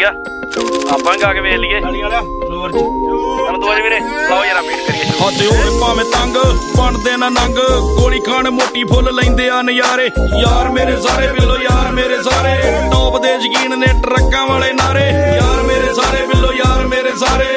ਵਧੀਆ ਆਪਾਂ ਗਾ ਕੇ ਵੇਖ ਲਈਏ ਗਾਲੀ ਵਾਲਾ ਲੋਰ ਚ ਚਲ ਦੋ ਵੀਰੇ ਲਾਓ ਯਾਰ ਵੇਟ ਕਰੀਏ ਹੱਥ ਹੋਵੇ ਭਾਵੇਂ ਤੰਗ ਬਣਦੇ ਨਾ ਨੰਗ ਗੋਲੀ ਖਾਣ ਮੋਟੀ ਫੁੱਲ ਲੈਂਦੇ ਆ ਨਜ਼ਾਰੇ ਯਾਰ ਮੇਰੇ ਸਾਰੇ ਬਿੱਲੋ ਯਾਰ ਮੇਰੇ ਸਾਰੇ ਟੌਪ ਦੇ ਯਕੀਨ ਨੇ ਟਰੱਕਾਂ ਵਾਲੇ ਨਾਰੇ ਯਾਰ ਮੇਰੇ ਸਾਰੇ ਬਿੱਲੋ ਯਾਰ ਮੇਰੇ ਸਾਰੇ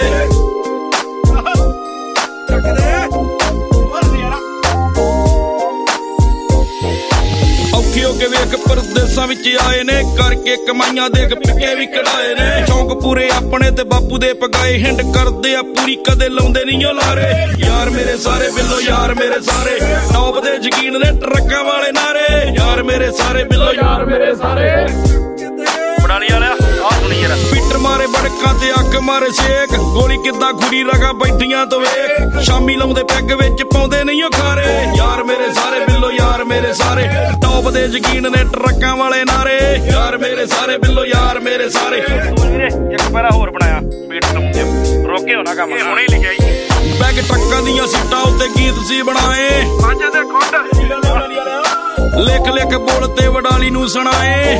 ਔਖੇ ਹੋ ਕੇ ਵੇਖ ਪਰਦੇਸਾਂ ਵਿੱਚ ਆਏ ਨੇ ਕਰਕੇ ਕਮਾਈਆਂ ਦੇਖ ਪਿੱਕੇ ਵੀ ਕਢਾਏ ਨੇ ਸ਼ੌਂਕ ਪੂਰੇ ਆਪਣੇ ਤੇ ਬਾਪੂ ਦੇ ਪਗਾਏ ਹਿੰਡ ਕਰਦੇ ਆ ਪੂਰੀ ਕਦੇ ਲਾਉਂਦੇ ਨਹੀਂ ਓ ਲਾਰੇ ਯਾਰ ਮੇਰੇ ਸਾਰੇ ਬਿੱਲੋ ਯਾਰ ਮੇਰੇ ਸਾਰੇ ਟੌਪ ਦੇ ਯਕੀਨ ਨੇ ਟਰੱਕਾਂ ਵਾਲੇ ਨਾਰੇ ਯਾਰ ਮੇਰੇ ਸਾਰੇ ਬਿੱਲੋ ਯਾਰ ਮੇਰੇ ਸਾਰੇ ਬੜਾਲੀ ਵਾਲਿਆ ਆ ਸੁਣੀ ਯਾਰ ਪੀਟਰ ਮਾਰੇ ਬੜਕਾਂ ਤੇ ਅੱਖ ਮਾਰੇ ਛੇਕ ਗੋਲੀ ਕਿੱਦਾਂ ਖੁਰੀ ਰਗਾ ਬੈਠੀਆਂ ਤੋਂ ਵੇਖ ਸ਼ਾਮੀ ਲਾਉਂਦੇ ਪੈਗ ਵਿੱਚ ਪਾਉਂਦੇ ਨਹੀਂ ਓ ਖਾਰੇ ਯਾਰ ਮੇਰੇ ਸਾਰੇ ਬਿੱਲੋ ਯਾਰ ਮੇਰੇ ਸਾਰੇ ਟੌਪ ਦੇ ਯਕੀਨ ਨੇ ਟਰੱਕਾਂ ਵਾਲੇ ਨਾਰੇ ਯਾਰ ਮੇਰੇ ਸਾਰੇ ਬਿੱਲੋ ਯਾਰ ਮੇਰੇ ਸਾਰੇ ਵੀਰੇ ਇੱਕ ਪੈਰਾ ਹੋਰ ਬਣਾਇਆ ਬੀਟ ਲਾਉਂਦੇ ਰੋਕੇ ਹੋਣਾ ਕੰਮ ਇਹ ਹੁਣੇ ਲਿਖਿਆ ਜੀ ਬੈਗ ਟਰੱਕਾਂ ਦੀਆਂ ਸੀਟਾਂ ਉੱਤੇ ਗੀਤ ਸੀ ਬਣਾਏ ਮਾਝੇ ਦੇ ਖੁੰਡ ਲਿਖ ਲਿਖ ਬੋਲ ਤੇ ਵਡਾਲੀ ਨੂੰ ਸੁਣਾਏ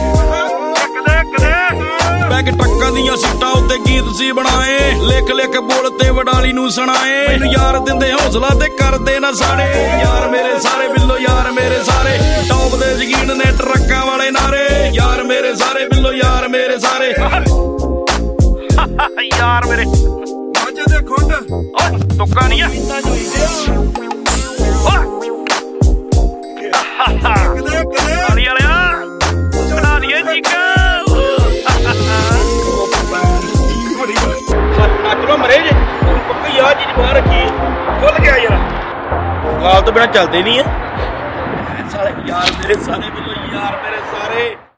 ਬੈਗ ਟਰੱਕਾਂ ਦੀਆਂ ਸੀਟਾਂ ਉੱਤੇ ਗੀਤ ਸੀ ਬਣਾਏ ਲਿਖ ਲਿਖ ਬੋਲ ਤੇ ਵਡਾਲੀ ਨੂੰ ਸੁਣਾਏ ਮੈਨੂੰ ਯਾਰ ਦਿੰਦੇ ਹੌਸਲਾ ਤੇ ਕਰਦੇ ਨਾ ਸਾੜੇ ਯਾਰ ਮੇਰੇ ਸਾਰੇ ਬਿੱਲੋ ਯਾਰ ਮੇਰੇ ਸਾਰੇ ਟੌਪ ਦੇ ਯਕੀਨ ਨੇ ਟਰੱਕਾਂ ਵਾਲੇ ਨਾਰੇ ਯਾਰ ਮੇਰੇ ਸਾਰੇ ਬਿੱਲੋ ਯਾਰ ਮੇਰੇ ਸਾਰੇ ਯਾਰ ਮੇਰੇ ਮਾਝੇ ਦੇ ਖੁੰਡ ਓਏ ਤੁੱਕਾ ਨਹੀਂ ਆ ਕਦੇ ਗਾਲੀ ਵਾਲਿਆ ਬਣਾ ਲਈਏ ਚੀਕਾਂ ਅੱਜੋ ਮਰੇ ਜੇ ਪੱਕੀ ਆ ਚੀਜ਼ ਬਾਹਰ ਰੱਖੀ ਖੁੱਲ ਗਿਆ ਯਾਰ ਗਾਲ ਤੋਂ ਬਿਨਾ ਚੱਲਦੇ ਨਹੀਂ ਆ ਸਾਲੇ ਯਾਰ ਮੇਰੇ ਸਾਰੇ ਬਿੱਲੋ ਯਾਰ ਮੇਰੇ ਸਾਰੇ